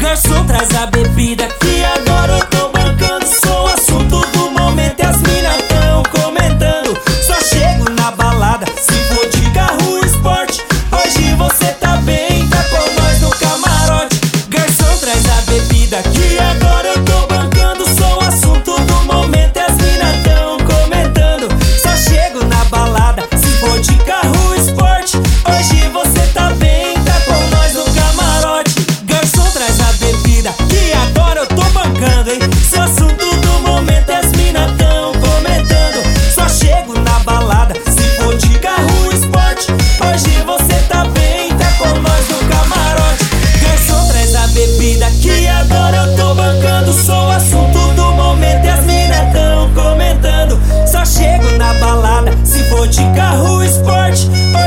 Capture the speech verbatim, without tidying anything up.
Garçom, traz a bebida que agora eu tô bancando. Sou o assunto do momento e as minas tão comentando. Só chego na balada se for de carro esporte. Hoje você tá bem, tá com nós no camarote. Garçom, traz a bebida que agora eu tô bancando. Sou o assunto do momento e as minas tão comentando. Só chego na balada se for de carro esporte. Hoje você tá bem, tá com nós no camarote. Garçom, traz a bebida que agora eu tô bancando, hein? Seu assunto do momento e as minas tão comentando. Só chego na balada se for de carro esporte. Hoje você tá bem, tá com nós no camarote. Garçom, traz a bebida que agora eu tô bancando. Sou o assunto do momento e as minas tão comentando. Só chego na balada se for de carro esporte.